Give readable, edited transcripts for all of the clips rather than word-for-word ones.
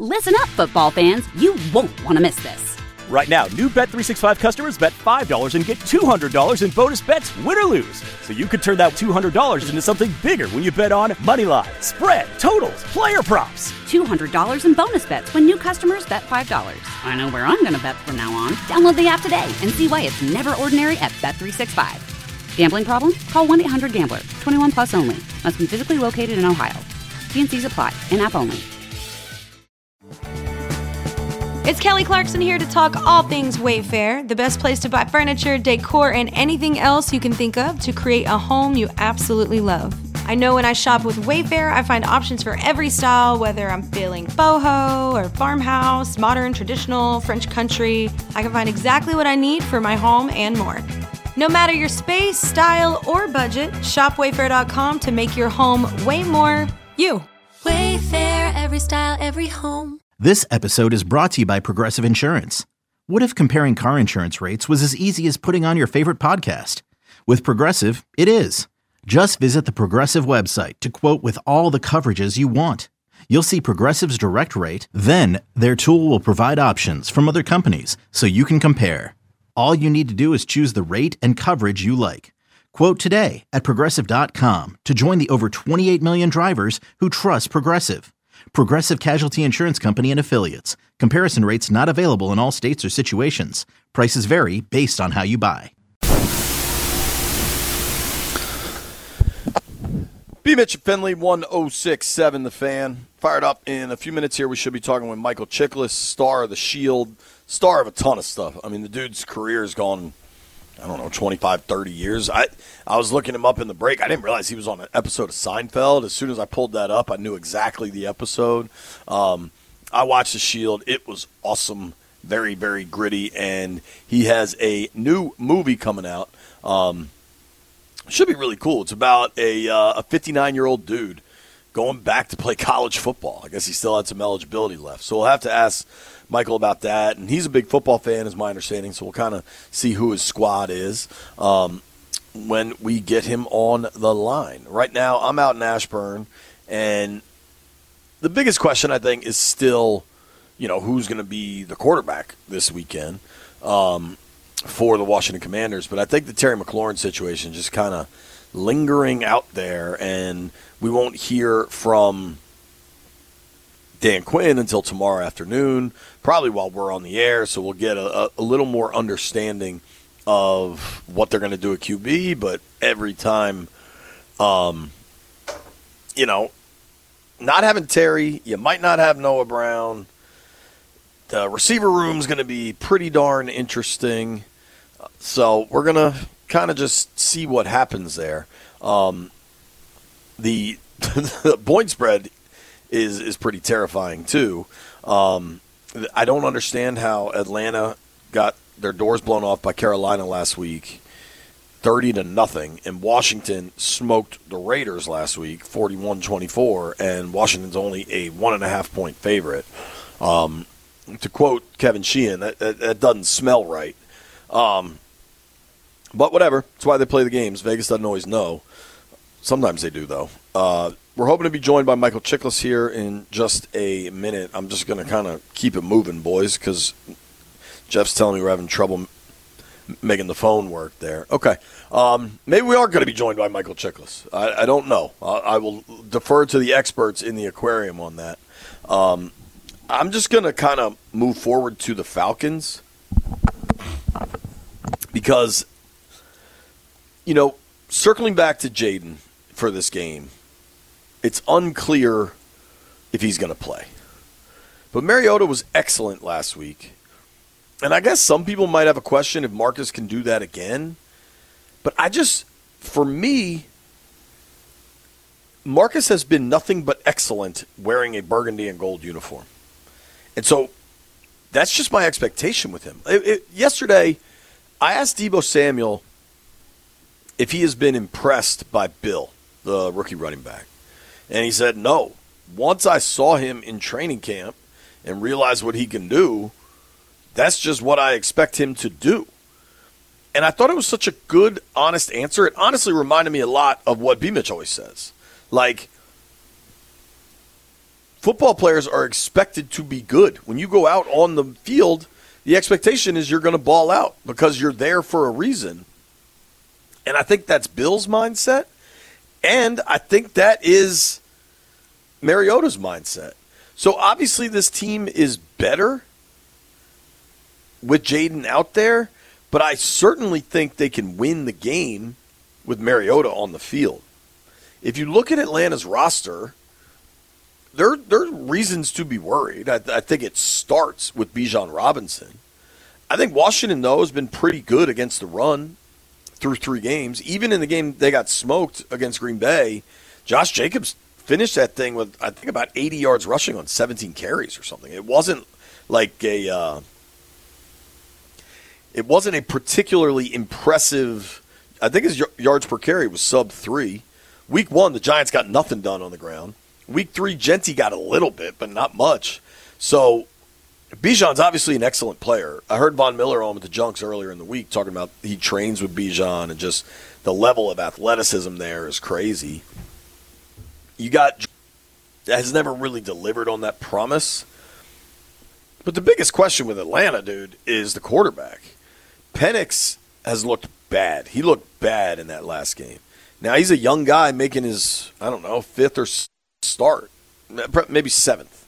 Listen up, football fans. You won't want to miss this. Right now, new Bet365 customers bet $5 and get $200 in bonus bets, win or lose. So you could turn that $200 into something bigger when you bet on money line, spread, totals, player props. $200 in bonus bets when new customers bet $5. I know where I'm going to bet from now on. Download the app today and see why it's never ordinary at Bet365. Gambling problem? Call 1-800-GAMBLER. 21 plus only. Must be physically located in Ohio. T&Cs apply. In-app only. It's Kelly Clarkson here to talk all things Wayfair, the best place to buy furniture, decor, and anything else you can think of to create a home you absolutely love. I know when I shop with Wayfair, I find options for every style, whether I'm feeling boho or farmhouse, modern, traditional, French country. I can find exactly what I need for my home and more. No matter your space, style, or budget, shop Wayfair.com to make your home way more you. Wayfair, every style, every home. This episode is brought to you by Progressive Insurance. What if comparing car insurance rates was as easy as putting on your favorite podcast? With Progressive, it is. Just visit the Progressive website to quote with all the coverages you want. You'll see Progressive's direct rate, then their tool will provide options from other companies so you can compare. All you need to do is choose the rate and coverage you like. Quote today at Progressive.com to join the over 28 million drivers who trust Progressive. Progressive Casualty Insurance Company and Affiliates. Comparison rates not available in all states or situations. Prices vary based on how you buy. B. Mitch Finley, 1067 The Fan. Fired up in a few minutes here. We should be talking with Michael Chiklis, star of The Shield, star of a ton of stuff. I mean, the dude's career has gone, 25, 30 years. I was looking him up in the break. I didn't realize he was on an episode of Seinfeld. As soon as I pulled that up, I knew exactly the episode. I watched The Shield. It was awesome, very, very gritty, and he has a new movie coming out. Should be really cool. It's about a 59-year-old dude going back to play college football. I guess he still had some eligibility left. So we'll have to ask Michael about that. And he's a big football fan, is my understanding, so we'll kind of see who his squad is when we get him on the line. Right now, I'm out in Ashburn, and the biggest question, I think, is still, who's going to be the quarterback this weekend for the Washington Commanders. But I think the Terry McLaurin situation just kind of lingering out there, and we won't hear from Dan Quinn until tomorrow afternoon, probably while we're on the air, so we'll get a little more understanding of what they're going to do at QB. But every time, not having Terry, you might not have Noah Brown. The receiver room's going to be pretty darn interesting. So we're going to kind of just see what happens there. The point spread is pretty terrifying too. I don't understand how Atlanta got their doors blown off by Carolina last week, 30-0, and Washington smoked the Raiders last week, 41-24, and Washington's only a 1.5-point favorite. To quote Kevin Sheehan, that doesn't smell right. But whatever. That's why they play the games. Vegas doesn't always know. Sometimes they do, though. We're hoping to be joined by Michael Chiklis here in just a minute. I'm just going to kind of keep it moving, boys, because Jeff's telling me we're having trouble making the phone work there. Okay. Maybe we are going to be joined by Michael Chiklis. I don't know. I will defer to the experts in the aquarium on that. I'm just going to kind of move forward to the Falcons because, circling back to Jaden for this game, it's unclear if he's going to play. But Mariota was excellent last week. And I guess some people might have a question if Marcus can do that again. But for me, Marcus has been nothing but excellent wearing a burgundy and gold uniform. And so that's just my expectation with him. Yesterday, I asked Deebo Samuel if he has been impressed by Bill, the rookie running back. And he said no. Once I saw him in training camp and realized what he can do, that's just what I expect him to do. And I thought it was such a good, honest answer. It honestly reminded me a lot of what B. Mitch always says. Like, football players are expected to be good. When you go out on the field, the expectation is you're going to ball out because you're there for a reason. And I think that's Bill's mindset. And I think that is Mariota's mindset. So obviously this team is better with Jaden out there, but I certainly think they can win the game with Mariota on the field. If you look at Atlanta's roster, there are reasons to be worried. I think it starts with Bijan Robinson. I think Washington, though, has been pretty good against the run through 3 games. Even in the game they got smoked against Green Bay, Josh Jacobs finished that thing with, I think, about 80 yards rushing on 17 carries or something. It wasn't like it wasn't a particularly impressive. I think his yards per carry was sub 3. Week 1, the Giants got nothing done on the ground. Week 3, Genti got a little bit, but not much. So Bijan's obviously an excellent player. I heard Von Miller on with the Junks earlier in the week talking about he trains with Bijan and just the level of athleticism there is crazy. You got has never really delivered on that promise. But the biggest question with Atlanta, dude, is the quarterback. Penix has looked bad. He looked bad in that last game. Now, he's a young guy making his, 5th or start, maybe 7th.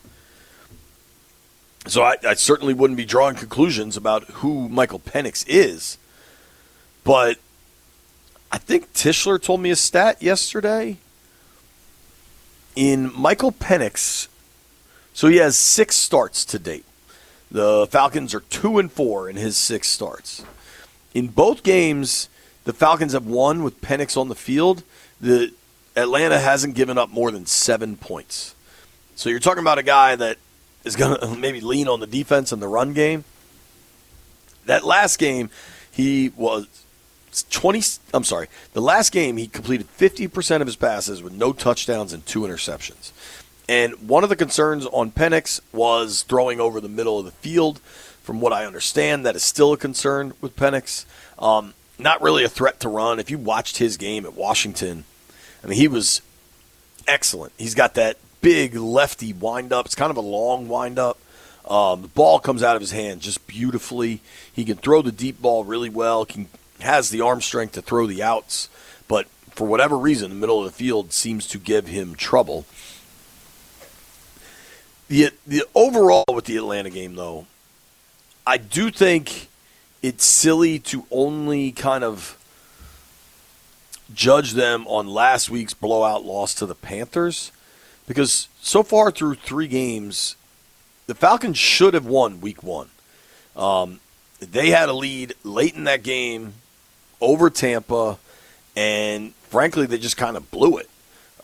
So I certainly wouldn't be drawing conclusions about who Michael Penix is. But I think Tischler told me a stat yesterday. In Michael Penix, so he has 6 starts to date. The Falcons are 2-4 in his 6 starts. In both games, the Falcons have won with Penix on the field. The Atlanta hasn't given up more than 7 points. So you're talking about a guy that is going to maybe lean on the defense and the run game. That last game, he was the last game he completed 50% of his passes with no touchdowns and 2 interceptions. And one of the concerns on Penix was throwing over the middle of the field. From what I understand, that is still a concern with Penix. Not really a threat to run. If you watched his game at Washington, he was excellent. He's got that big lefty wind-up. It's kind of a long wind-up. The ball comes out of his hand just beautifully. He can throw the deep ball really well. Has the arm strength to throw the outs. But for whatever reason, the middle of the field seems to give him trouble. The overall with the Atlanta game, though, I do think it's silly to only kind of judge them on last week's blowout loss to the Panthers, because so far through 3 games, the Falcons should have won week 1. They had a lead late in that game over Tampa, and frankly, they just kind of blew it.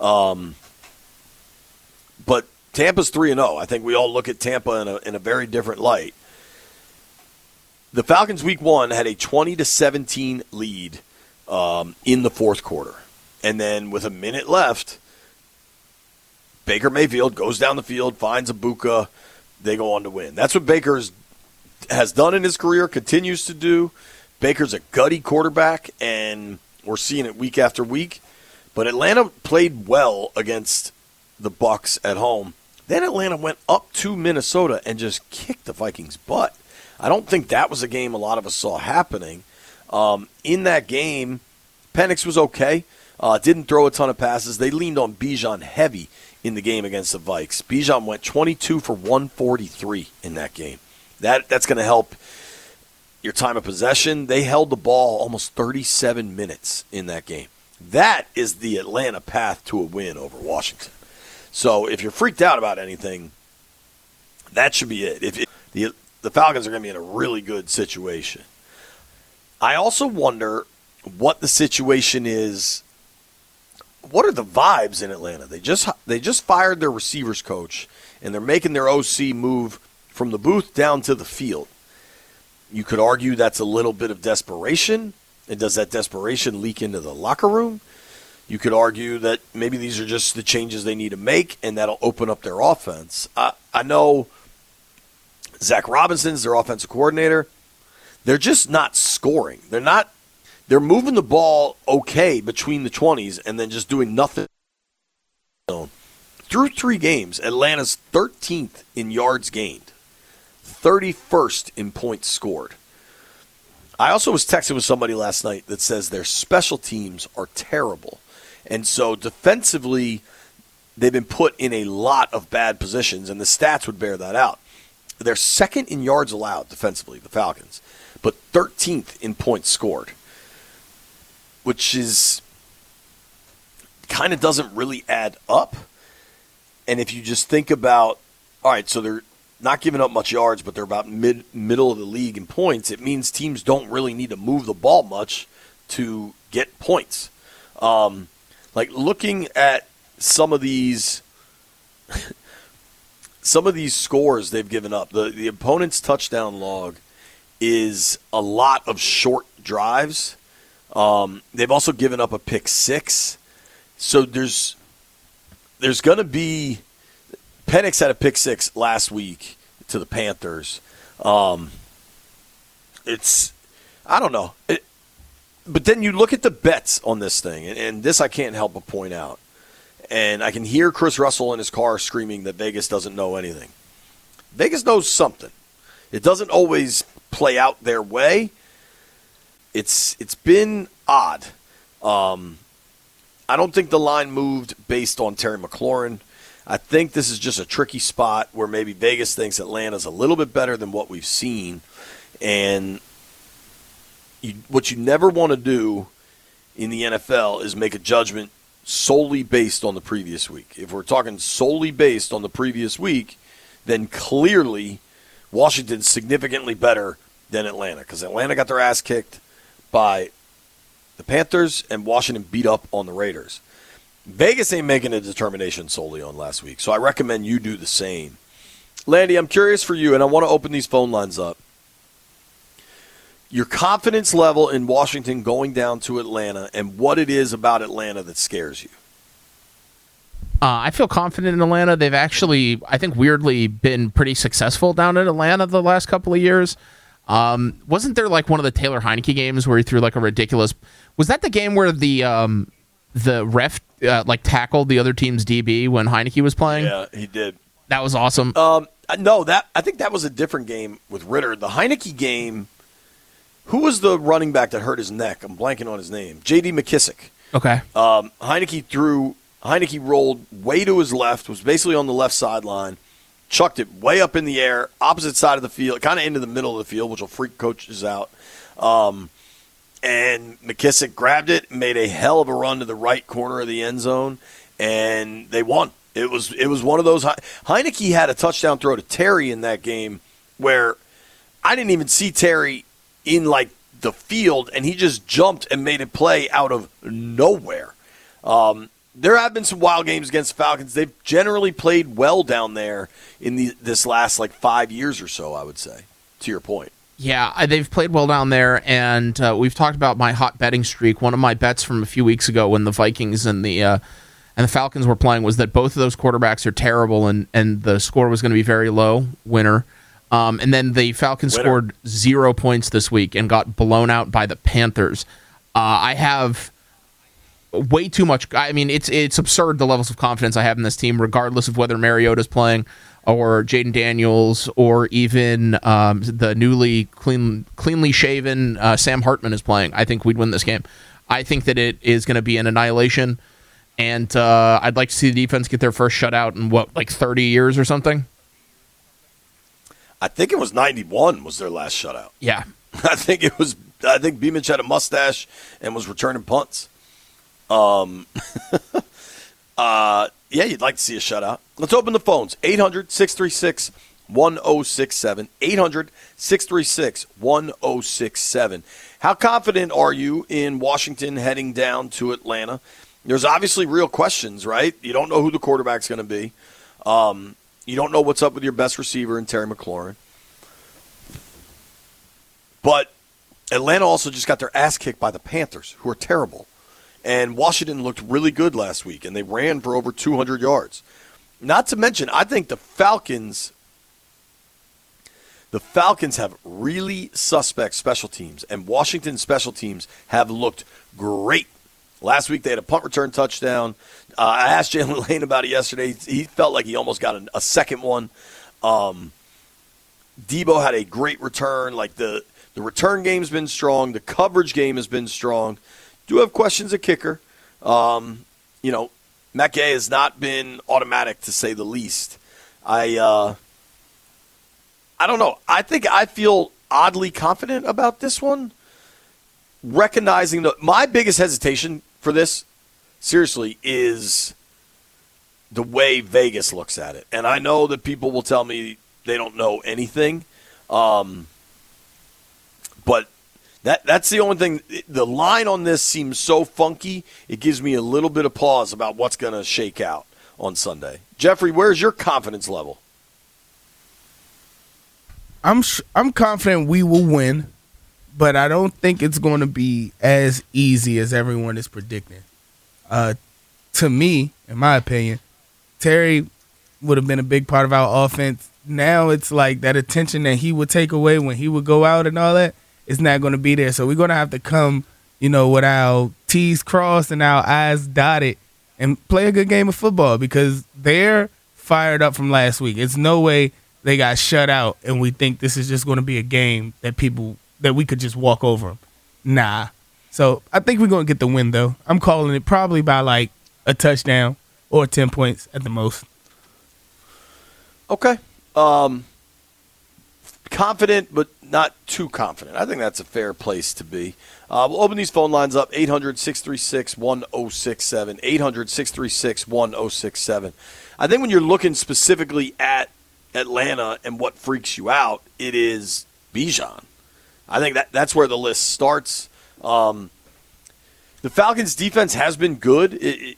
But Tampa's 3-0. I think we all look at Tampa in a very different light. The Falcons week 1 had a 20-17 lead in the 4th quarter. And then with a minute left, Baker Mayfield goes down the field, finds Ibuka, they go on to win. That's what Baker has done in his career, continues to do. Baker's a gutty quarterback, and we're seeing it week after week. But Atlanta played well against the Bucs at home. Then Atlanta went up to Minnesota and just kicked the Vikings' butt. I don't think that was a game a lot of us saw happening. In that game, Penix was okay. Didn't throw a ton of passes. They leaned on Bijan heavy in the game against the Vikes. Bijan went 22 for 143 in that game. That's going to help your time of possession. They held the ball almost 37 minutes in that game. That is the Atlanta path to a win over Washington. So if you're freaked out about anything, that should be it. The Falcons are going to be in a really good situation. I also wonder what the situation is. What are the vibes in Atlanta? They just fired their receivers coach, and they're making their OC move from the booth down to the field. You could argue that's a little bit of desperation. And does that desperation leak into the locker room? You could argue that maybe these are just the changes they need to make, and that'll open up their offense. I know Zach Robinson's their offensive coordinator. They're just not scoring. They're moving the ball okay between the 20s and then just doing nothing. through 3 games, Atlanta's 13th in yards gained, 31st in points scored. I also was texting with somebody last night that says their special teams are terrible. And so defensively, they've been put in a lot of bad positions, and the stats would bear that out. They're second in yards allowed defensively, the Falcons, but 13th in points scored, which is kind of doesn't really add up. And if you just think about, all right, so they're not giving up much yards, but they're about middle of the league in points, it means teams don't really need to move the ball much to get points. Like looking at some of these scores they've given up, the opponent's touchdown log is a lot of short drives. They've also given up a pick 6. So there's going to be – Penix had a pick 6 last week to the Panthers. It's – I don't know. But then you look at the bets on this thing, and this I can't help but point out. And I can hear Chris Russell in his car screaming that Vegas doesn't know anything. Vegas knows something. It doesn't always play out their way. It's been odd. I don't think the line moved based on Terry McLaurin. I think this is just a tricky spot where maybe Vegas thinks Atlanta's a little bit better than what we've seen. And what you never want to do in the NFL is make a judgment solely based on the previous week. If we're talking solely based on the previous week, then clearly Washington's significantly better than Atlanta, because Atlanta got their ass kicked by the Panthers and Washington beat up on the Raiders. Vegas ain't making a determination solely on last week, so I recommend you do the same. Landy, I'm curious for you, and I want to open these phone lines up. Your confidence level in Washington going down to Atlanta and what it is about Atlanta that scares you. I feel confident in Atlanta. They've actually, I think, weirdly been pretty successful down in Atlanta the last couple of years. Wasn't there like one of the Taylor Heineke games where he threw like a ridiculous... Was that the game where the ref tackled the other team's DB when Heineke was playing? Yeah, he did. That was awesome. No, I think that was a different game with Ritter. The Heineke game... Who was the running back that hurt his neck? I'm blanking on his name. J.D. McKissick. Okay. Heineke rolled way to his left, was basically on the left sideline, chucked it way up in the air, opposite side of the field, kind of into the middle of the field, which will freak coaches out. And McKissick grabbed it, made a hell of a run to the right corner of the end zone, and they won. It was one of those. Heineke had a touchdown throw to Terry in that game where I didn't even see Terry in like the field, and he just jumped and made a play out of nowhere. There have been some wild games against the Falcons. They've generally played well down there in this last 5 years or so, I would say, to your point. Yeah, they've played well down there, and we've talked about my hot betting streak. One of my bets from a few weeks ago when the Vikings and the Falcons were playing was that both of those quarterbacks are terrible, and the score was going to be very low, winner. And then the Falcons scored 0 points this week and got blown out by the Panthers. I have way too much. I mean, it's absurd the levels of confidence I have in this team, regardless of whether Mariota's playing or Jaden Daniels or even the newly cleanly shaven Sam Hartman is playing. I think we'd win this game. I think that it is going to be an annihilation, and I'd like to see the defense get their first shutout in 30 years or something. I think it was 91 was their last shutout. Yeah. I think Beamish had a mustache and was returning punts. Yeah, you'd like to see a shutout. Let's open the phones. 800-636-1067. 800-636-1067. How confident are you in Washington heading down to Atlanta? There's obviously real questions, right? You don't know who the quarterback's going to be. You don't know what's up with your best receiver in Terry McLaurin. But Atlanta also just got their ass kicked by the Panthers, who are terrible. And Washington looked really good last week, and they ran for over 200 yards. Not to mention, I think the Falcons have really suspect special teams, and Washington's special teams have looked great Last week they had a punt return touchdown. I asked Jalen Lane about it yesterday. He felt like he almost got a second one. Debo had a great return. Like the return game's been strong. The coverage game has been strong. Do have questions at kicker. Matt Gay has not been automatic, to say the least. I don't know. I feel oddly confident about this one, recognizing that my biggest hesitation for this, seriously, is the way Vegas looks at it. And I know that people will tell me they don't know anything, but that's the only thing. The line on this seems so funky, it gives me a little bit of pause about what's going to shake out on Sunday. Jeffrey, where's your confidence level? I'm confident we will win, but I don't think it's going to be as easy as everyone is predicting. To me, in my opinion, Terry would have been a big part of our offense. Now it's like that attention that he would take away when he would go out and all that is not going to be there. So we're going to have to come, with our T's crossed and our I's dotted and play a good game of football because they're fired up from last week. It's no way they got shut out and we think this is just going to be a game that we could just walk over them. Nah. So I think we're going to get the win, though. I'm calling it probably by like a touchdown or 10 points at the most. Okay. Confident, but not too confident. I think that's a fair place to be. We'll open these phone lines up, 800-636-1067, 800-636-1067. I think when you're looking specifically at Atlanta and what freaks you out, it is Bijan. I think that's where the list starts. The Falcons' defense has been good.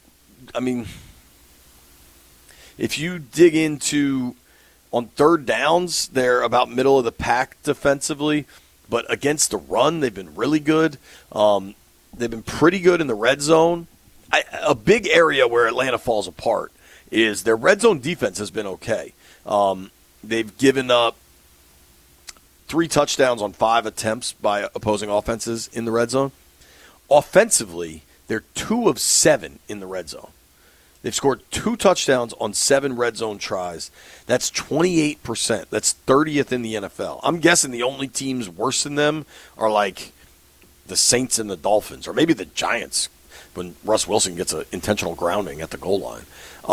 If you dig into on third downs, they're about middle of the pack defensively, but against the run, they've been really good. They've been pretty good in the red zone. A big area where Atlanta falls apart is their red zone defense has been okay. They've given up 3 touchdowns on 5 attempts by opposing offenses in the red zone. Offensively, they're 2 of 7 in the red zone. They've scored 2 touchdowns on 7 red zone tries. That's 28%. That's 30th in the NFL. I'm guessing the only teams worse than them are like the Saints and the Dolphins, or maybe the Giants when Russ Wilson gets an intentional grounding at the goal line.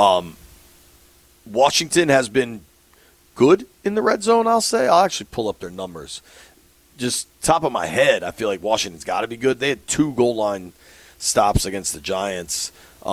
Washington has been good in the red zone, I'll say. I'll actually pull up their numbers. Just top of my head, I feel like Washington's got to be good. They had 2 goal line stops against the Giants.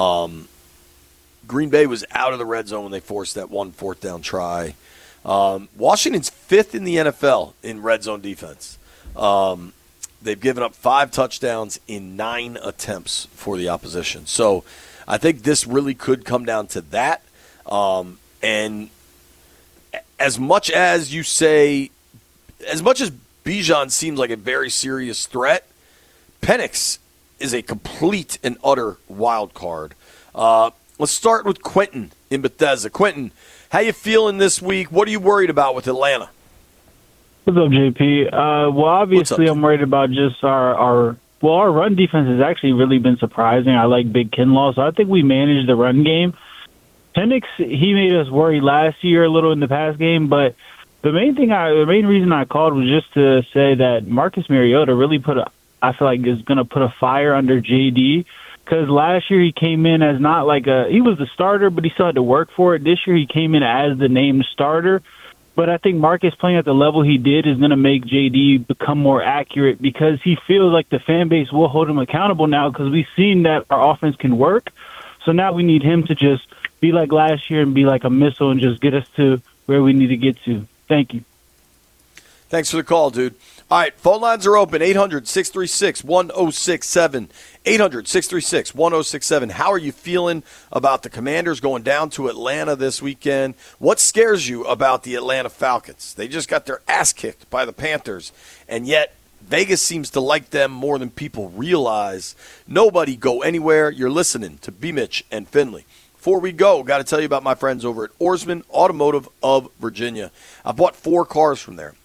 Green Bay was out of the red zone when they forced that 1 fourth down try. Washington's 5th in the NFL in red zone defense. They've given up 5 touchdowns in 9 attempts for the opposition. So I think this really could come down to that. And as much as you say, as much as Bijan seems like a very serious threat, Penix is a complete and utter wild card. Let's start with Quentin in Bethesda. Quentin, how you feeling this week? What are you worried about with Atlanta? What's up, JP? Well, obviously, I'm worried about just our run defense has actually really been surprising. I like Big Kinlaw, so I think we managed the run game. Penix, he made us worry last year a little in the pass game, but the main reason I called was just to say that Marcus Mariota really I feel like is going to put a fire under JD. Because last year he came in as not like he was the starter, but he still had to work for it. This year he came in as the named starter. But I think Marcus playing at the level he did is going to make JD become more accurate because he feels like the fan base will hold him accountable now because we've seen that our offense can work. So now we need him to just be like last year and be like a missile and just get us to where we need to get to. Thank you. Thanks for the call, dude. All right, phone lines are open, 800-636-1067, 800-636-1067. How are you feeling about the Commanders going down to Atlanta this weekend? What scares you about the Atlanta Falcons? They just got their ass kicked by the Panthers, and yet Vegas seems to like them more than people realize. Nobody go anywhere. You're listening to B-Mitch and Finley. Before we go, got to tell you about my friends over at Oarsman Automotive of Virginia. I bought 4 cars from there.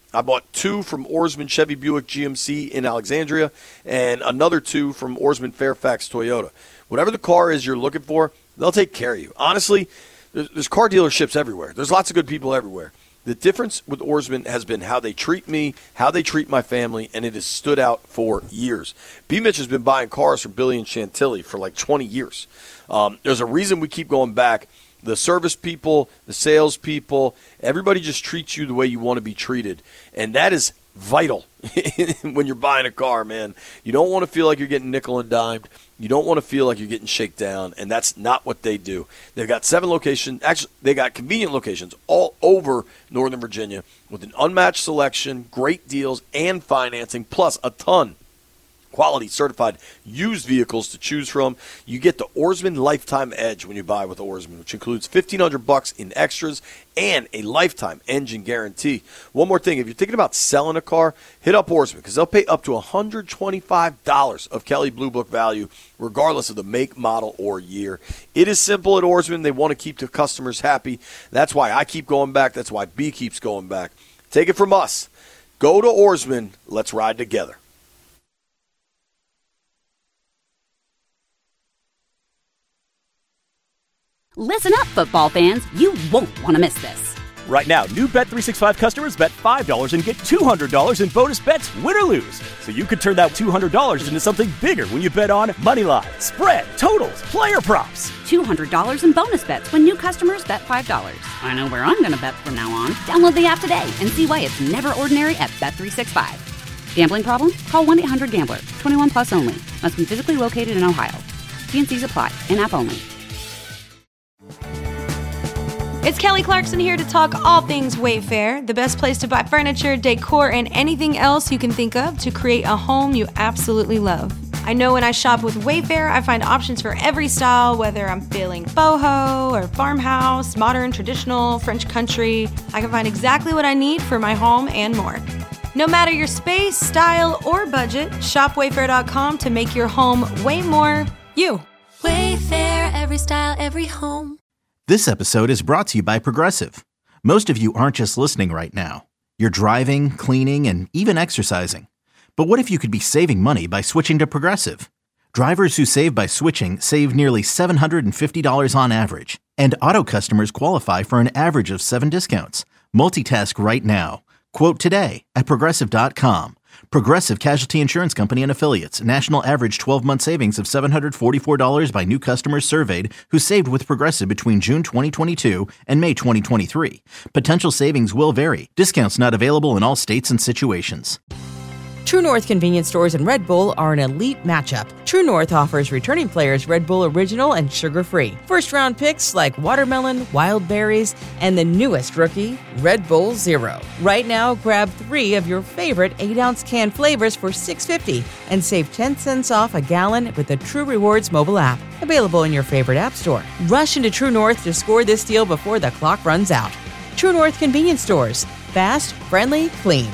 I bought 2 from Oarsman Chevy Buick GMC in Alexandria and another 2 from Oarsman Fairfax Toyota. Whatever the car is you're looking for, they'll take care of you. Honestly, there's car dealerships everywhere. There's lots of good people everywhere. The difference with Oarsman has been how they treat me, how they treat my family, and it has stood out for years. B-Mitch has been buying cars from Billy and Chantilly for like 20 years. There's a reason we keep going back. The service people, the sales people, everybody just treats you the way you want to be treated. And that is vital when you're buying a car, man. You don't want to feel like you're getting nickel and dimed. You don't want to feel like you're getting shaken down, and that's not what they do. They've got 7 locations. Actually, they got convenient locations all over Northern Virginia with an unmatched selection, great deals, and financing, plus a ton quality certified used vehicles to choose from. You get the Oarsman Lifetime Edge when you buy with Oarsman, which includes $1,500 in extras and a lifetime engine guarantee. One more thing, if you're thinking about selling a car, hit up Oarsman because they'll pay up to $125 of Kelley Blue Book value regardless of the make, model, or year. It is simple at Oarsman. They want to keep the customers happy. That's why I keep going back. That's why B keeps going back. Take it from us. Go to Oarsman. Let's ride together. Listen up, football fans. You won't want to miss this. Right now, new Bet365 customers bet $5 and get $200 in bonus bets, win or lose. So you could turn that $200 into something bigger when you bet on money line, spread, totals, player props. $200 in bonus bets when new customers bet $5. I know where I'm going to bet from now on. Download the app today and see why it's never ordinary at Bet365. Gambling problem? Call 1-800-GAMBLER. 21 plus only. Must be physically located in Ohio. T&Cs apply. In-app only. It's Kelly Clarkson here to talk all things Wayfair, the best place to buy furniture, decor, and anything else you can think of to create a home you absolutely love. I know when I shop with Wayfair, I find options for every style, whether I'm feeling boho or farmhouse, modern, traditional, French country. I can find exactly what I need for my home and more. No matter your space, style, or budget, shop Wayfair.com to make your home way more you. Wayfair, every style, every home. This episode is brought to you by Progressive. Most of you aren't just listening right now. You're driving, cleaning, and even exercising. But what if you could be saving money by switching to Progressive? Drivers who save by switching save nearly $750 on average. And auto customers qualify for an average of 7 discounts. Multitask right now. Quote today at Progressive.com. Progressive Casualty Insurance Company and Affiliates. National average 12-month savings of $744 by new customers surveyed who saved with Progressive between June 2022 and May 2023. Potential savings will vary. Discounts not available in all states and situations. True North convenience stores and Red Bull are an elite matchup. True North offers returning players Red Bull Original and sugar-free. First-round picks like watermelon, wild berries, and the newest rookie, Red Bull Zero. Right now, grab 3 of your favorite 8-ounce can flavors for $6.50 and save 10 cents off a gallon with the True Rewards mobile app. Available in your favorite app store. Rush into True North to score this deal before the clock runs out. True North convenience stores. Fast, friendly, clean.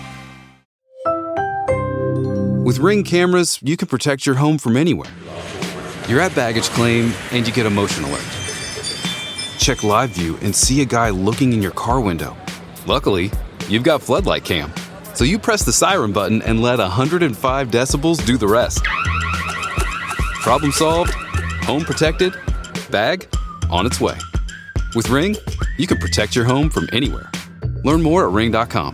With Ring cameras, you can protect your home from anywhere. You're at baggage claim, and you get a motion alert. Check live view and see a guy looking in your car window. Luckily, you've got Floodlight Cam, so you press the siren button and let 105 decibels do the rest. Problem solved, home protected, bag on its way. With Ring, you can protect your home from anywhere. Learn more at ring.com.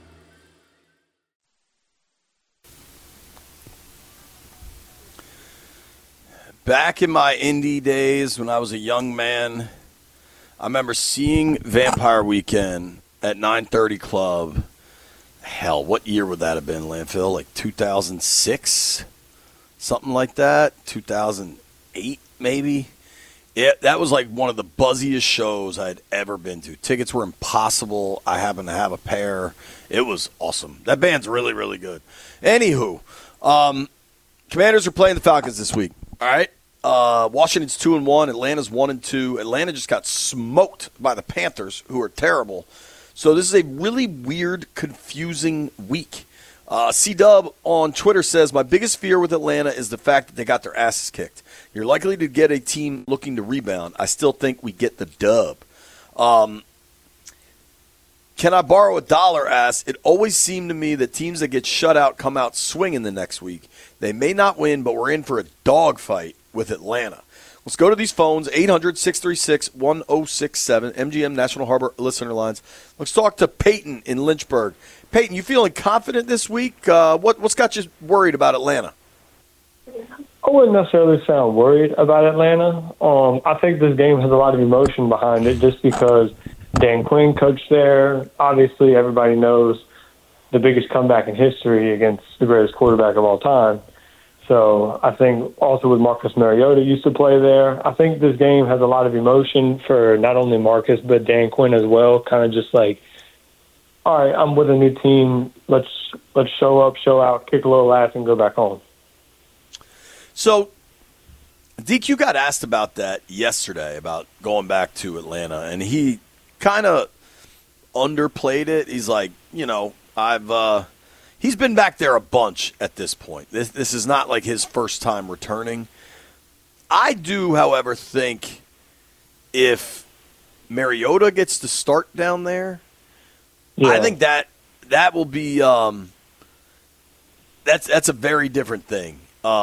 Back in my indie days when I was a young man, I remember seeing Vampire Weekend at 930 Club. Hell, what year would that have been, Landfill? Like 2006? Something like that? 2008, maybe? That was like one of the buzziest shows I'd ever been to. Tickets were impossible. I happened to have a pair. It was awesome. That band's really, really good. Anywho, Commanders are playing the Falcons this week. All right. Washington's 2-1. Atlanta's 1-2. Atlanta just got smoked by the Panthers, who are terrible. So this is a really weird, confusing week. C-Dub on Twitter says, my biggest fear with Atlanta is the fact that they got their asses kicked. You're likely to get a team looking to rebound. I still think we get the dub. Can I Borrow $1 asks, it always seemed to me that teams that get shut out come out swinging the next week. They may not win, but we're in for a dogfight with Atlanta. Let's go to these phones, 800-636-1067, MGM National Harbor listener lines. Let's talk to Peyton in Lynchburg. Peyton, you feeling confident this week? What's got you worried about Atlanta? I wouldn't necessarily sound worried about Atlanta. I think this game has a lot of emotion behind it just because Dan Quinn coached there. Obviously, everybody knows the biggest comeback in history against the greatest quarterback of all time. So I think also with Marcus Mariota used to play there, I think this game has a lot of emotion for not only Marcus but Dan Quinn as well. Kind of just like, all right, I'm with a new team. Let's show up, show out, kick a little ass, and go back home. So DQ got asked about that yesterday, about going back to Atlanta, and he kind of underplayed it. He's like, he's been back there a bunch at this point. This is not like his first time returning. I do, however, think if Mariota gets to start down there, I think that will be that's a very different thing.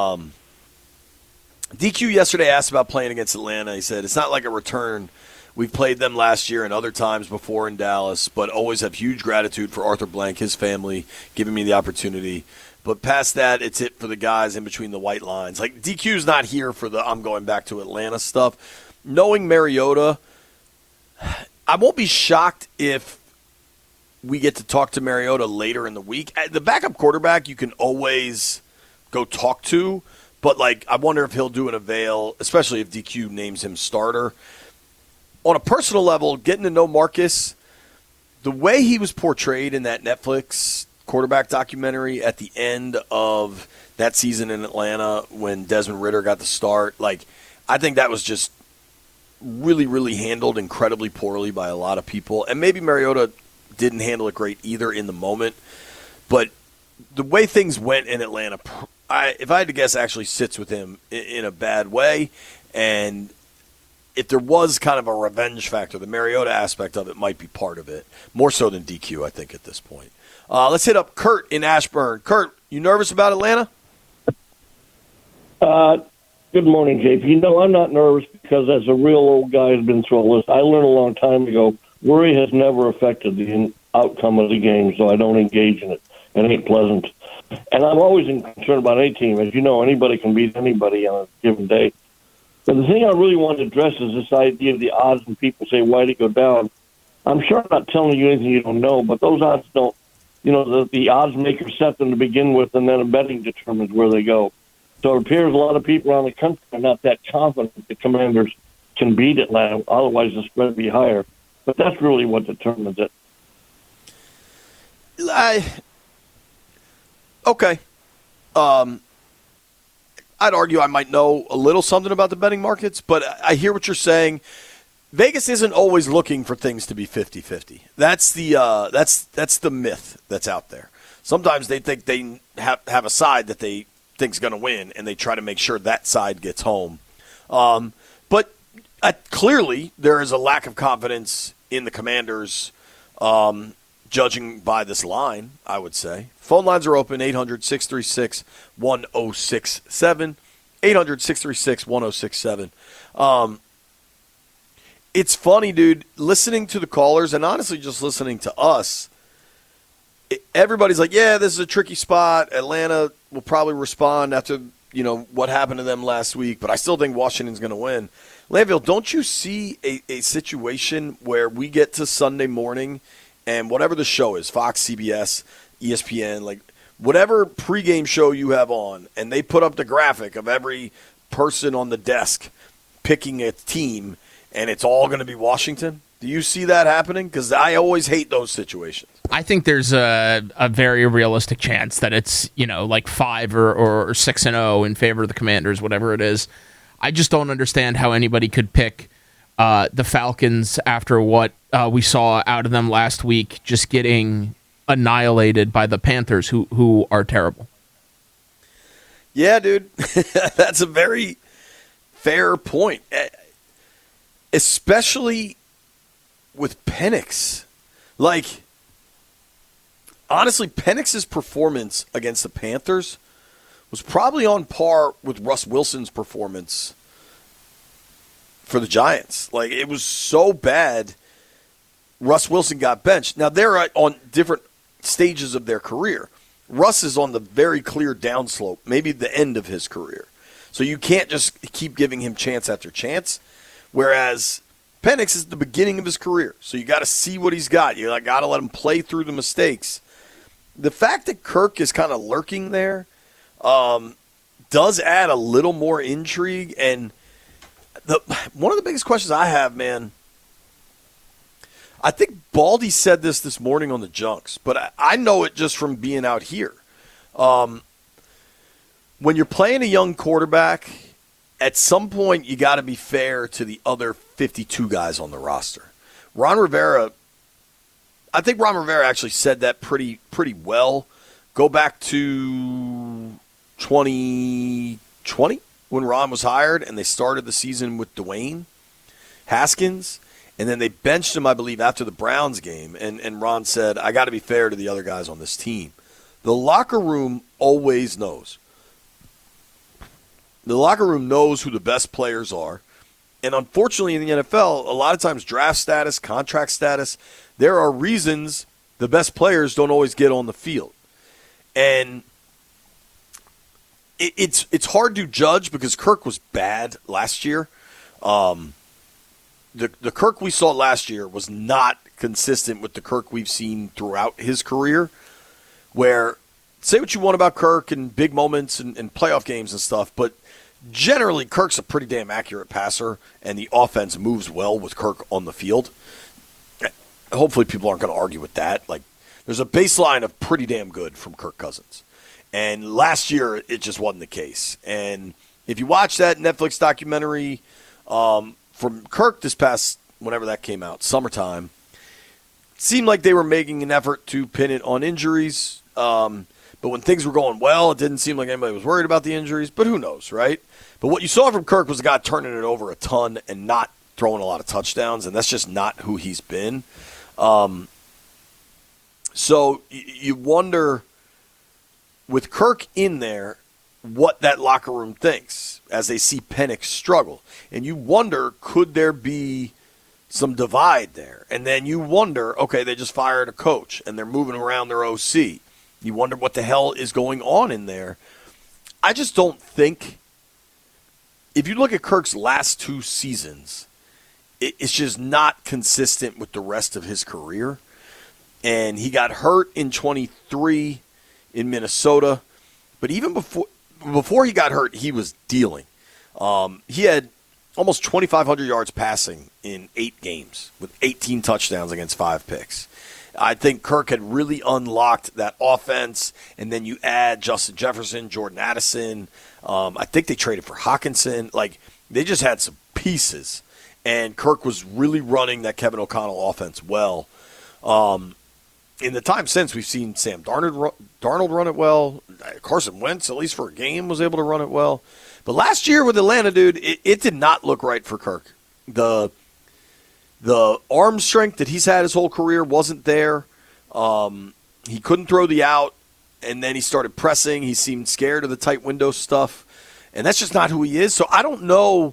DQ yesterday asked about playing against Atlanta. He said, it's not like a return. We've played them last year and other times before in Dallas, but always have huge gratitude for Arthur Blank, his family, giving me the opportunity. But past that, it's it for the guys in between the white lines. Like, DQ's not here for the I'm going back to Atlanta stuff. Knowing Mariota, I won't be shocked if we get to talk to Mariota later in the week. The backup quarterback you can always go talk to, but, like, I wonder if he'll do an avail, especially if DQ names him starter. On a personal level, getting to know Marcus, the way he was portrayed in that Netflix quarterback documentary at the end of that season in Atlanta when Desmond Ridder got the start, like, I think that was just really, really handled incredibly poorly by a lot of people. And maybe Mariota didn't handle it great either in the moment. But the way things went in Atlanta, if I had to guess, actually sits with him in a bad way. And if there was kind of a revenge factor, the Mariota aspect of it might be part of it, more so than DQ, I think, at this point. Let's hit up Kurt in Ashburn. Kurt, you nervous about Atlanta? Good morning, JP. No, I'm not nervous because as a real old guy who's been through all this, I learned a long time ago, worry has never affected the outcome of the game, so I don't engage in it. It ain't pleasant. And I'm always concerned about any team. As you know, anybody can beat anybody on a given day. But the thing I really want to address is this idea of the odds, and people say, why did it go down? I'm sure I'm not telling you anything you don't know, but those odds don't, the odds maker set them to begin with, and then a betting determines where they go. So it appears a lot of people around the country are not that confident the Commanders can beat Atlanta. Otherwise, the spread would be higher. But that's really what determines it. Okay. I'd argue I might know a little something about the betting markets, but I hear what you're saying. Vegas isn't always looking for things to be 50-50. That's the myth that's out there. Sometimes they think they have a side that they think's going to win, and they try to make sure that side gets home. But clearly there is a lack of confidence in the Commanders, judging by this line, I would say. Phone lines are open, 800-636-1067, 800-636-1067. It's funny, dude, listening to the callers and honestly just listening to us, everybody's like, yeah, this is a tricky spot. Atlanta will probably respond after, what happened to them last week, but I still think Washington's going to win. Landville, don't you see a situation where we get to Sunday morning and whatever the show is, Fox, CBS, ESPN, like whatever pregame show you have on, and they put up the graphic of every person on the desk picking a team, and it's all going to be Washington? Do you see that happening? Because I always hate those situations. I think there's a very realistic chance that it's, like 5 or 6-0 in favor of the Commanders, whatever it is. I just don't understand how anybody could pick the Falcons after what we saw out of them last week, just getting annihilated by the Panthers, who are terrible. Yeah, dude. That's a very fair point. Especially with Penix. Like, honestly, Penix's performance against the Panthers was probably on par with Russ Wilson's performance for the Giants. Like, it was so bad, Russ Wilson got benched. Now, they're on different stages of their career. Russ is on the very clear downslope, maybe the end of his career. So you can't just keep giving him chance after chance. Whereas Penix is the beginning of his career. So you got to see what he's got. You got to let him play through the mistakes. The fact that Kirk is kind of lurking there does add a little more intrigue. And one of the biggest questions I have, man, I think Baldy said this morning on the Junks, but I know it just from being out here. When you're playing a young quarterback, at some point you got to be fair to the other 52 guys on the roster. I think Ron Rivera actually said that pretty well. Go back to 2020 when Ron was hired and they started the season with Dwayne Haskins. And then they benched him, I believe, after the Browns game. And Ron said, I got to be fair to the other guys on this team. The locker room always knows. The locker room knows who the best players are. And unfortunately in the NFL, a lot of times draft status, contract status, there are reasons the best players don't always get on the field. And it's hard to judge because Kirk was bad last year. The Kirk we saw last year was not consistent with the Kirk we've seen throughout his career, where say what you want about Kirk and big moments and playoff games and stuff, but generally Kirk's a pretty damn accurate passer, and the offense moves well with Kirk on the field. Hopefully people aren't going to argue with that. Like, there's a baseline of pretty damn good from Kirk Cousins. And last year, it just wasn't the case. And if you watch that Netflix documentary from Kirk this past, whenever that came out, summertime, it seemed like they were making an effort to pin it on injuries. But when things were going well, it didn't seem like anybody was worried about the injuries. But who knows, right? But what you saw from Kirk was a guy turning it over a ton and not throwing a lot of touchdowns, and that's just not who he's been. So you wonder, with Kirk in there, what that locker room thinks as they see Penix struggle. And you wonder, could there be some divide there? And then you wonder, okay, they just fired a coach and they're moving around their OC. You wonder what the hell is going on in there. I just don't think, if you look at Kirk's last two seasons, it's just not consistent with the rest of his career. And he got hurt in 23 in Minnesota. But even before he got hurt, he was dealing. He had almost 2,500 yards passing in 8 games with 18 touchdowns against 5 picks. I think Kirk had really unlocked that offense, and then you add Justin Jefferson, Jordan Addison. I think they traded for Hawkinson. Like, they just had some pieces, and Kirk was really running that Kevin O'Connell offense well. In the time since, we've seen Sam Darnold run it well. Carson Wentz, at least for a game, was able to run it well. But last year with Atlanta, dude, it did not look right for Kirk. The arm strength that he's had his whole career wasn't there. He couldn't throw the out, and then he started pressing. He seemed scared of the tight window stuff, and that's just not who he is. So I don't know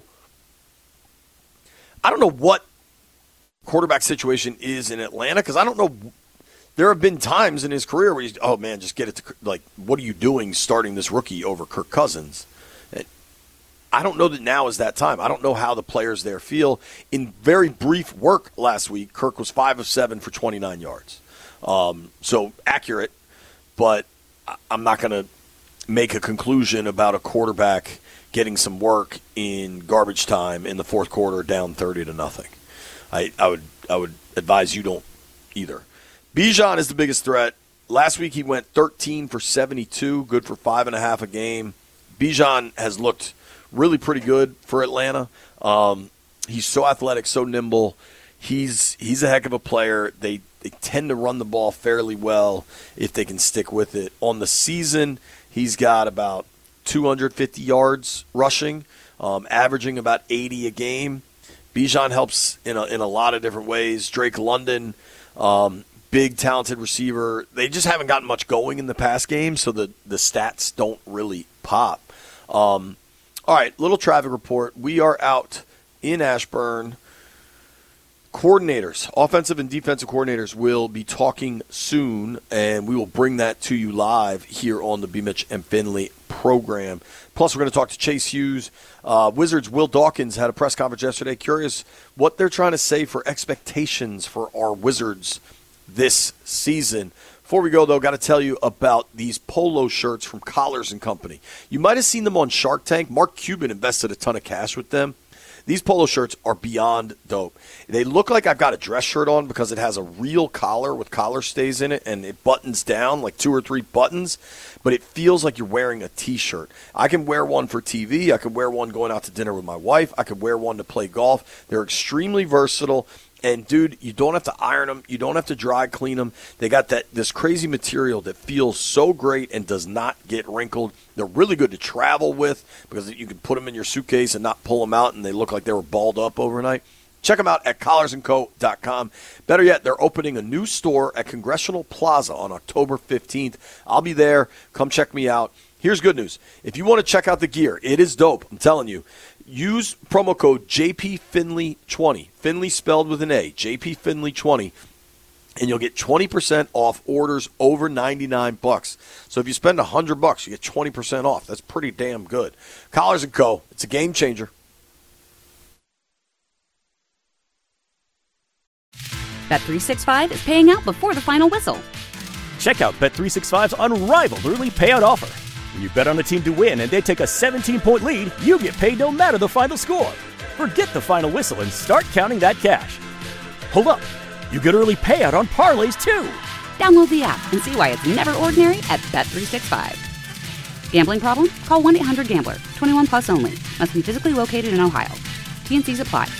what quarterback situation is in Atlanta, because I don't know. There have been times in his career where he's, oh man, just get it to, like, what are you doing starting this rookie over Kirk Cousins? I don't know that now is that time. I don't know how the players there feel. In very brief work last week, Kirk was 5 of 7 for 29 yards. So accurate, but I'm not going to make a conclusion about a quarterback getting some work in garbage time in the fourth quarter down 30-0. I would advise you don't either. Bijan is the biggest threat. Last week he went 13 for 72, good for 5.5 a game. Bijan has looked really pretty good for Atlanta. He's so athletic, so nimble. He's a heck of a player. They tend to run the ball fairly well if they can stick with it. On the season, he's got about 250 yards rushing, averaging about 80 a game. Bijan helps in a lot of different ways. Drake London big, talented receiver. They just haven't gotten much going in the past game, so the stats don't really pop. All right, little traffic report. We are out in Ashburn. Coordinators, offensive and defensive coordinators, will be talking soon, and we will bring that to you live here on the B. Mitch and Finley program. Plus, we're going to talk to Chase Hughes. Wizards' Will Dawkins had a press conference yesterday. Curious what they're trying to say for expectations for our Wizards this season. Before we go, though, got to tell you about these polo shirts from Collars & Company. You might have seen them on Shark Tank. Mark Cuban invested a ton of cash with them. These polo shirts are beyond dope. They look like I've got a dress shirt on because it has a real collar with collar stays in it, and it buttons down like 2 or 3 buttons, but it feels like you're wearing a T-shirt. I can wear one for TV. I could wear one going out to dinner with my wife. I could wear one to play golf. They're extremely versatile. And, dude, you don't have to iron them. You don't have to dry clean them. They got this crazy material that feels so great and does not get wrinkled. They're really good to travel with because you can put them in your suitcase and not pull them out, and they look like they were balled up overnight. Check them out at collarsandco.com. Better yet, they're opening a new store at Congressional Plaza on October 15th. I'll be there. Come check me out. Here's good news. If you want to check out the gear, it is dope. I'm telling you. Use promo code JPFinley20, Finley spelled with an A, JPFinley20, and you'll get 20% off orders over $99. So if you spend $100, you get 20% off. That's pretty damn good. Collars & Co., it's a game changer. Bet365 is paying out before the final whistle. Check out Bet365's unrivaled early payout offer. When you bet on a team to win and they take a 17-point lead, you get paid no matter the final score. Forget the final whistle and start counting that cash. Hold up. You get early payout on parlays, too. Download the app and see why it's never ordinary at Bet365. Gambling problem? Call 1-800-GAMBLER. 21 plus only. Must be physically located in Ohio. T&Cs apply.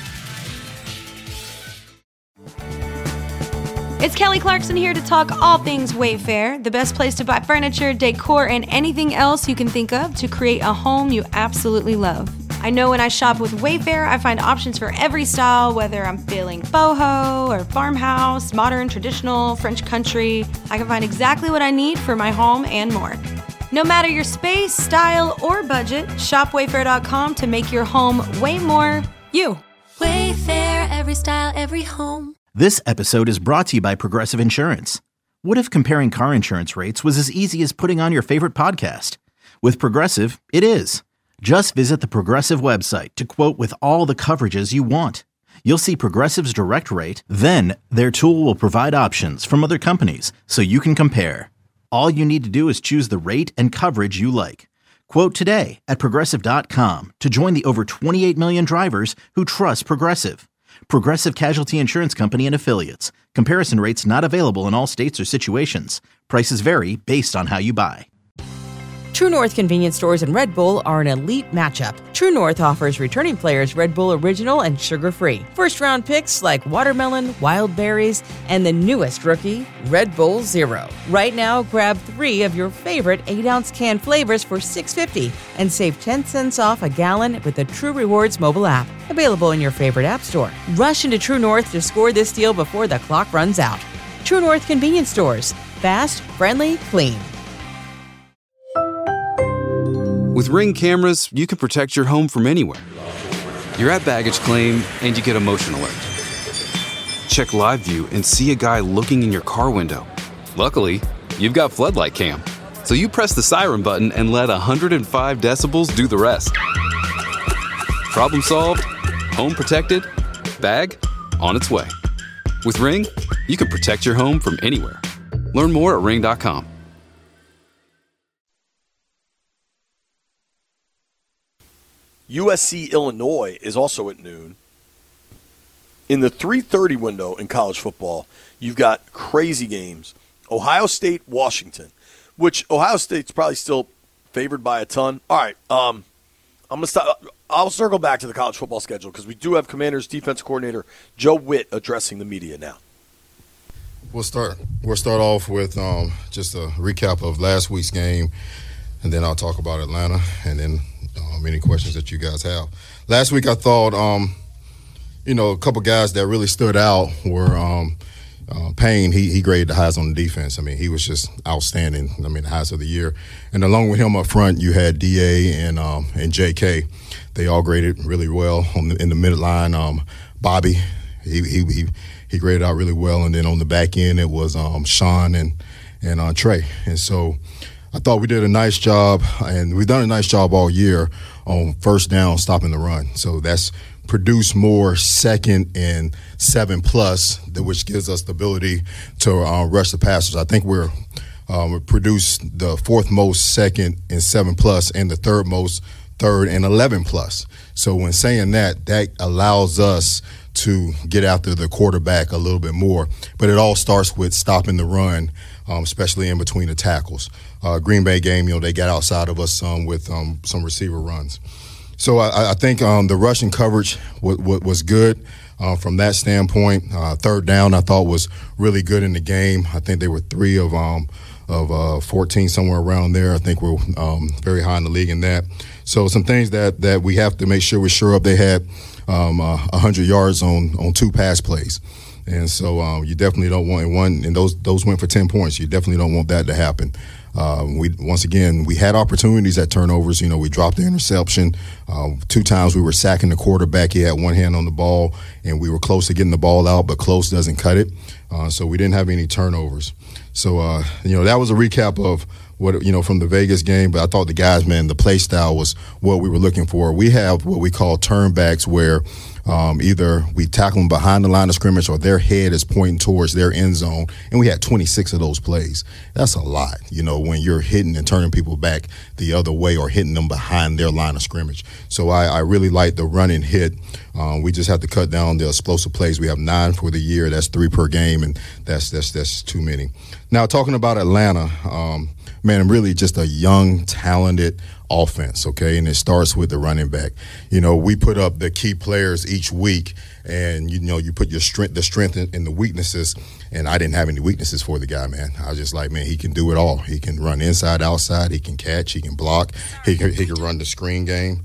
It's Kelly Clarkson here to talk all things Wayfair, the best place to buy furniture, decor, and anything else you can think of to create a home you absolutely love. I know when I shop with Wayfair, I find options for every style, whether I'm feeling boho or farmhouse, modern, traditional, French country. I can find exactly what I need for my home and more. No matter your space, style, or budget, shop Wayfair.com to make your home way more you. Wayfair, every style, every home. This episode is brought to you by Progressive Insurance. What if comparing car insurance rates was as easy as putting on your favorite podcast? With Progressive, it is. Just visit the Progressive website to quote with all the coverages you want. You'll see Progressive's direct rate, then their tool will provide options from other companies so you can compare. All you need to do is choose the rate and coverage you like. Quote today at Progressive.com to join the over 28 million drivers who trust Progressive. Progressive Casualty Insurance Company and Affiliates. Comparison rates not available in all states or situations. Prices vary based on how you buy. True North convenience stores and Red Bull are an elite matchup. True North offers returning players Red Bull Original and sugar-free. First-round picks like watermelon, wild berries, and the newest rookie, Red Bull Zero. Right now, grab 3 of your favorite 8-ounce can flavors for $6.50 and save 10 cents off a gallon with the True Rewards mobile app. Available in your favorite app store. Rush into True North to score this deal before the clock runs out. True North convenience stores. Fast, friendly, clean. With Ring cameras, you can protect your home from anywhere. You're at baggage claim and you get a motion alert. Check live view and see a guy looking in your car window. Luckily, you've got floodlight cam. So you press the siren button and let 105 decibels do the rest. Problem solved, home protected, bag on its way. With Ring, you can protect your home from anywhere. Learn more at ring.com. USC Illinois is also at noon. In the 3:30 window in college football, you've got crazy games. Ohio State, Washington, which Ohio State's probably still favored by a ton. All right, I'm going to stop. I'll circle back to the college football schedule because we do have Commanders defense coordinator Joe Witt addressing the media now. We'll start off with just a recap of last week's game, and then I'll talk about Atlanta, and then any questions that you guys have. Last week I thought, a couple guys that really stood out were, Payne, he graded the highest on the defense. I mean, he was just outstanding. I mean, the highest of the year. And along with him up front, you had DA and J.K. They all graded really well in the midline. Bobby, he graded out really well. And then on the back end, it was Sean and Trey. And so I thought we did a nice job, and we've done a nice job all year on first down, stopping the run. So that's produced more 2nd and 7+, which gives us the ability to rush the passers. I think we produced the 4th most 2nd and 7+, and the 3rd most 3rd and 11+. So when saying that allows us to get after the quarterback a little bit more. But it all starts with stopping the run, especially in between the tackles. Green Bay game, they got outside of us some with some receiver runs. So I think the rushing coverage was good from that standpoint. 3rd down, I thought, was really good in the game. I think they were 3 of 14, somewhere around there. I think we're very high in the league in that. So some things that we have to make sure we shore up. They had 100 yards on 2 pass plays. And so you definitely don't want one, and those went for 10 points. You definitely don't want that to happen. We had opportunities at turnovers. We dropped the interception. 2 times we were sacking the quarterback. He had one hand on the ball, and we were close to getting the ball out, but close doesn't cut it. So we didn't have any turnovers. So, that was a recap of what, from the Vegas game. But I thought the guys, man, the play style was what we were looking for. We have what we call turnbacks, where either we tackle them behind the line of scrimmage or their head is pointing towards their end zone. And we had 26 of those plays. That's a lot, when you're hitting and turning people back the other way or hitting them behind their line of scrimmage. So I really like the run and hit. We just have to cut down the explosive plays. We have 9 for the year. That's 3 per game, and that's too many. Now, talking about Atlanta, man, really just a young, talented offense, okay? And it starts with the running back. We put up the key players each week, and, you put the strength and the weaknesses, and I didn't have any weaknesses for the guy, man. I was just like, man, he can do it all. He can run inside, outside. He can catch. He can block. He can run the screen game.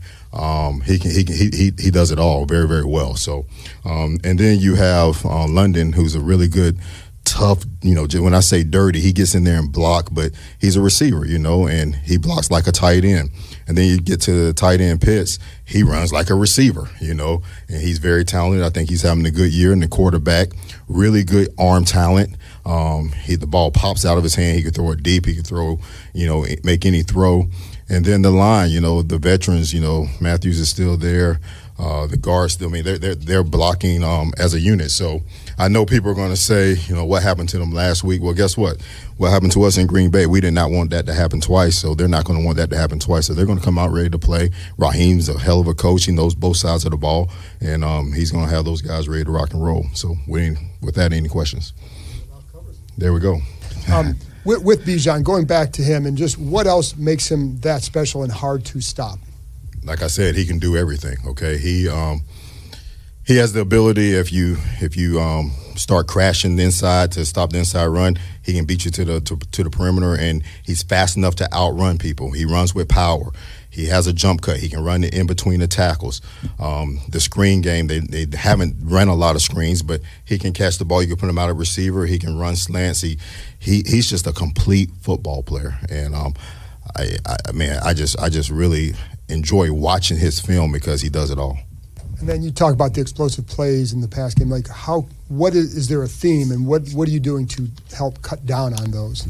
He does it all very, very well. So, and then you have London, who's a really good, tough, when I say dirty, he gets in there and block, but he's a receiver, and he blocks like a tight end. And then you get to the tight end Pitts, he runs like a receiver, and he's very talented. I think he's having a good year. And the quarterback, really good arm talent. The ball pops out of his hand. He could throw it deep. He could throw, make any throw. And then the line, the veterans, Matthews is still there. The guards still, they're blocking as a unit. So I know people are going to say, what happened to them last week? Well, guess what? What happened to us in Green Bay? We did not want that to happen twice, so they're not going to want that to happen twice. So they're going to come out ready to play. Raheem's a hell of a coach. He knows both sides of the ball, and he's going to have those guys ready to rock and roll. So with that, any questions? There we go. With Bijan, going back to him, and just what else makes him that special and hard to stop? Like I said, he can do everything. Okay, he has the ability. If you start crashing the inside to stop the inside run, he can beat you to the perimeter, and he's fast enough to outrun people. He runs with power. He has a jump cut. He can run it in between the tackles. The screen game, they haven't run a lot of screens, but he can catch the ball. You can put him out at receiver. He can run slants. He's just a complete football player, and I just really enjoy watching his film because he does it all. And then you talk about the explosive plays in the pass game. Like, what is there a theme, and what are you doing to help cut down on those?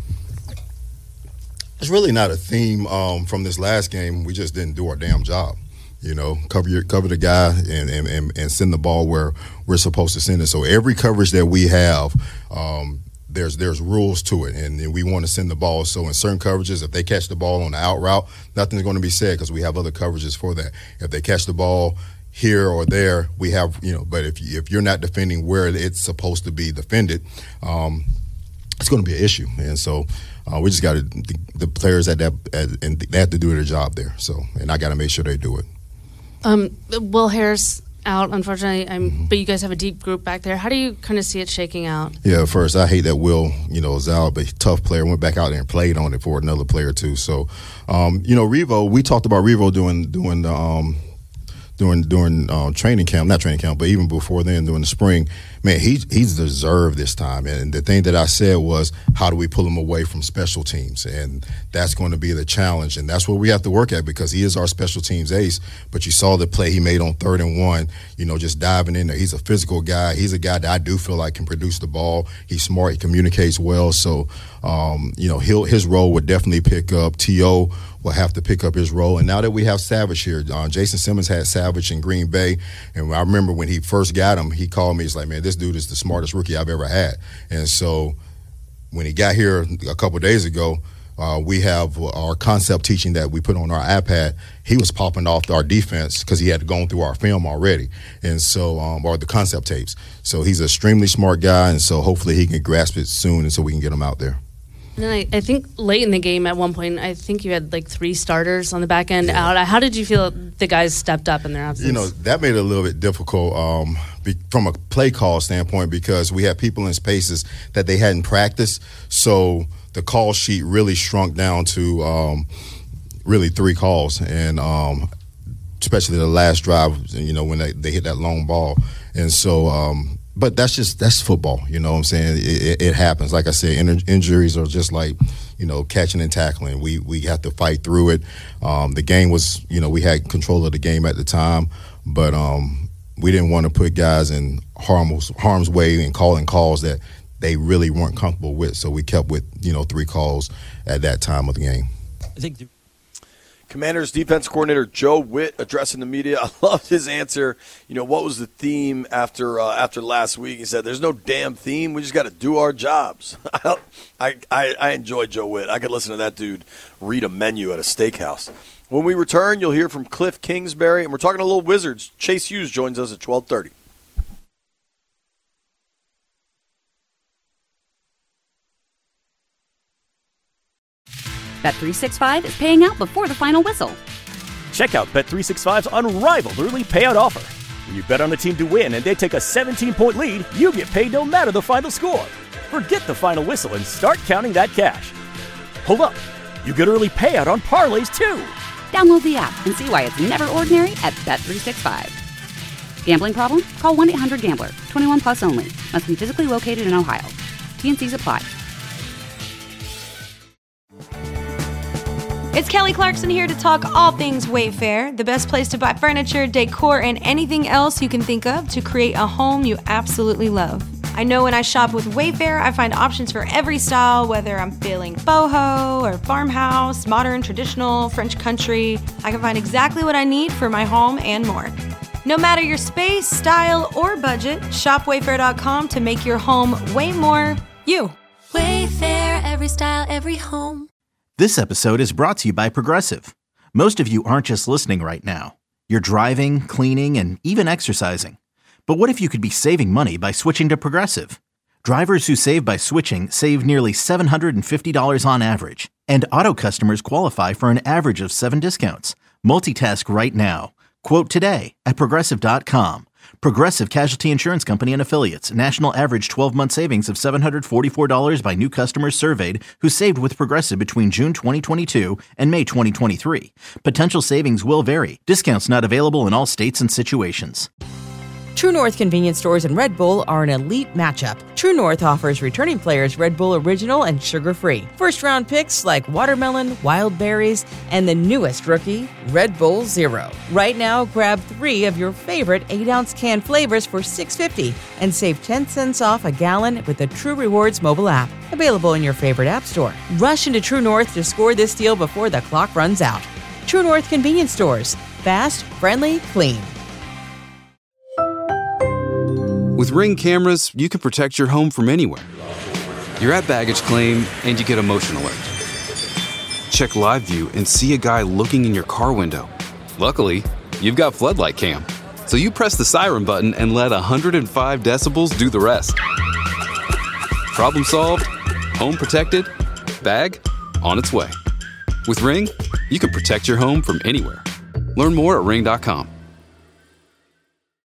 It's really not a theme from this last game. We just didn't do our damn job. Cover the guy and send the ball where we're supposed to send it. So every coverage that we have, there's rules to it, and we want to send the ball. So in certain coverages, if they catch the ball on the out route, nothing's going to be said because we have other coverages for that. If they catch the ball here or there, we have, but if you're not defending where it's supposed to be defended, it's going to be an issue. And so we just got the players and they have to do their job there. So, and I got to make sure they do it. Will Harris out, unfortunately, but you guys have a deep group back there. How do you kind of see it shaking out? Yeah, first, I hate that Will, is out, but tough player. Went back out there and played on it for another player too. So, Revo, we talked about Revo doing during training camp, not training camp, but even before then, during the spring, man, he's deserved this time. And the thing that I said was, how do we pull him away from special teams? And that's going to be the challenge, and that's what we have to work at, because he is our special teams ace. But you saw the play he made on 3rd and 1, just diving in there. He's a physical guy. He's a guy that I do feel like can produce the ball. He's smart. He communicates well. So, his role would definitely pick up. T.O. will have to pick up his role. And now that we have Savage here, Jason Simmons had Savage in Green Bay. And I remember when he first got him, he called me. He's like, man, this dude is the smartest rookie I've ever had. And so when he got here a couple of days ago, we have our concept teaching that we put on our iPad. He was popping off our defense because he had gone through our film already, and so or the concept tapes. So he's an extremely smart guy, and so hopefully he can grasp it soon, and so we can get him out there. And then I think late in the game at one point, I think you had like 3 starters on the back end out. How did you feel the guys stepped up in their absence? That made it a little bit difficult from a play call standpoint, because we had people in spaces that they hadn't practiced. So the call sheet really shrunk down to really 3 calls, and especially the last drive, when they hit that long ball. And so but that's football, you know what I'm saying? It happens. Like I said, injuries are just like, catching and tackling. We have to fight through it. The game was, we had control of the game at the time, but we didn't want to put guys in harm's way and calling calls that they really weren't comfortable with. So we kept with, 3 calls at that time of the game. I think Commanders defense coordinator Joe Witt addressing the media. I loved his answer. What was the theme after last week? He said, "There's no damn theme. We just got to do our jobs." I enjoy Joe Witt. I could listen to that dude read a menu at a steakhouse. When we return, you'll hear from Cliff Kingsbury, and we're talking to Little Wizards. Chase Hughes joins us at 12:30. Bet365 is paying out before the final whistle. Check out Bet365's unrivaled early payout offer. When you bet on a team to win and they take a 17-point lead, you get paid no matter the final score. Forget the final whistle and start counting that cash. Hold up. You get early payout on parlays, too. Download the app and see why it's never ordinary at Bet365. Gambling problem? Call 1-800-GAMBLER. 21 plus only. Must be physically located in Ohio. T&Cs apply. It's Kelly Clarkson here to talk all things Wayfair, the best place to buy furniture, decor, and anything else you can think of to create a home you absolutely love. I know when I shop with Wayfair, I find options for every style, whether I'm feeling boho or farmhouse, modern, traditional, French country. I can find exactly what I need for my home and more. No matter your space, style, or budget, shop Wayfair.com to make your home way more you. Wayfair, every style, every home. This episode is brought to you by Progressive. Most of you aren't just listening right now. You're driving, cleaning, and even exercising. But what if you could be saving money by switching to Progressive? Drivers who save by switching save nearly $750 on average. And auto customers qualify for an average of 7 discounts. Multitask right now. Quote today at Progressive.com. Progressive Casualty Insurance Company and Affiliates. National average 12-month savings of $744 by new customers surveyed who saved with Progressive between June 2022 and May 2023. Potential savings will vary. Discounts not available in all states and situations. True North convenience stores and Red Bull are an elite matchup. True North offers returning players Red Bull Original and sugar-free. First-round picks like watermelon, wild berries, and the newest rookie, Red Bull Zero. Right now, grab 3 of your favorite 8-ounce can flavors for $6.50 and save 10 cents off a gallon with the True Rewards mobile app. Available in your favorite app store. Rush into True North to score this deal before the clock runs out. True North convenience stores. Fast, friendly, clean. With Ring cameras, you can protect your home from anywhere. You're at baggage claim and you get a motion alert. Check live view and see a guy looking in your car window. Luckily, you've got floodlight cam. So you press the siren button and let 105 decibels do the rest. Problem solved, home protected, bag on its way. With Ring, you can protect your home from anywhere. Learn more at ring.com.